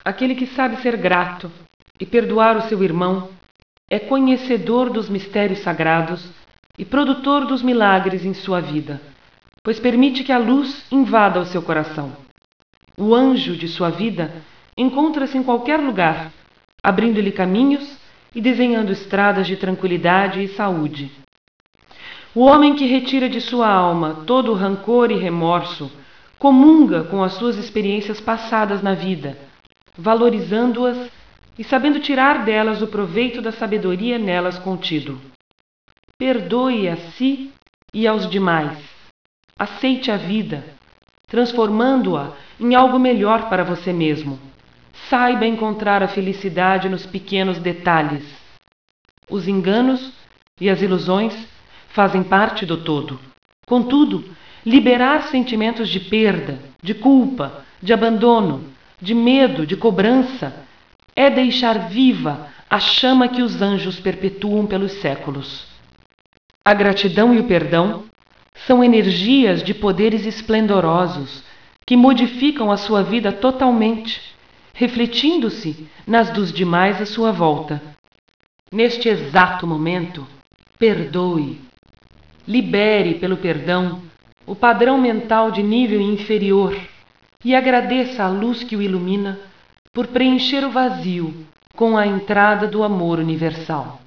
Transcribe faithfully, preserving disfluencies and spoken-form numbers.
Aquele que sabe ser grato e perdoar o seu irmão é conhecedor dos mistérios sagrados e produtor dos milagres em sua vida, pois permite que a luz invada o seu coração. O anjo de sua vida encontra-se em qualquer lugar, abrindo-lhe caminhos e desenhando estradas de tranquilidade e saúde. O homem que retira de sua alma todo o rancor e remorso comunga com as suas experiências passadas na vida, valorizando-as e sabendo tirar delas o proveito da sabedoria nelas contido. Perdoe a si e aos demais. Aceite a vida, transformando-a em algo melhor para você mesmo. Saiba encontrar a felicidade nos pequenos detalhes. Os enganos e as ilusões fazem parte do todo. Contudo, liberar sentimentos de perda, de culpa, de abandono, de medo, de cobrança, é deixar viva a chama que os anjos perpetuam pelos séculos. A gratidão e o perdão são energias de poderes esplendorosos que modificam a sua vida totalmente, refletindo-se nas dos demais à sua volta. Neste exato momento, perdoe. Libere pelo perdão o padrão mental de nível inferior e agradeça a luz que o ilumina por preencher o vazio com a entrada do amor universal.